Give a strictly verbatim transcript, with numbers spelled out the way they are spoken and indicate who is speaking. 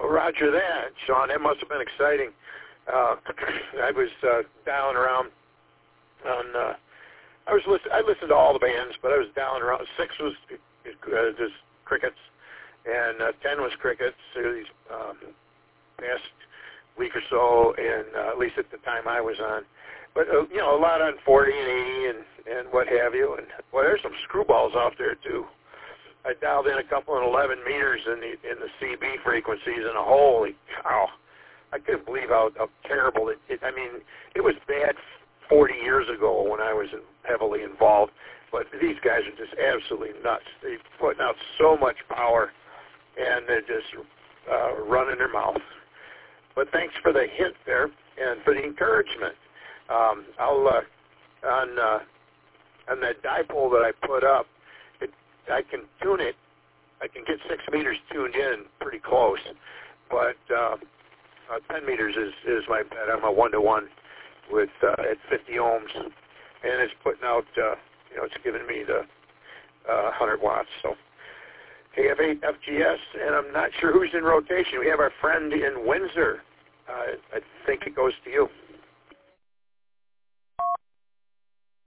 Speaker 1: Well, roger that, Sean. That must have been exciting. Uh, I was uh, down around on. Uh, I was listen, I listened to all the bands, but I was down around. Six was uh, just crickets, and uh, ten was crickets. So these um, past week or so, and uh, at least at the time I was on. But uh, you know, a lot on forty and eighty and and what have you. And well, there's some screwballs out there too. I dialed in a couple and eleven meters in the in the C B frequencies, and holy cow, I couldn't believe how, how terrible it, it. I mean, it was bad forty years ago when I was heavily involved, but these guys are just absolutely nuts. They're putting out so much power, and they're just uh, running their mouth. But thanks for the hint there and for the encouragement. Um, I'll uh, on uh, on that dipole that I put up. I can tune it. I can get six meters tuned in pretty close, but uh, uh, ten meters is, is my bet. I'm a one-to-one with uh, at fifty ohms, and it's putting out, uh, you know, it's giving me the uh, one hundred watts. So K F eight F G S, and I'm not sure who's in rotation. We have our friend in Windsor. Uh, I think it goes to you.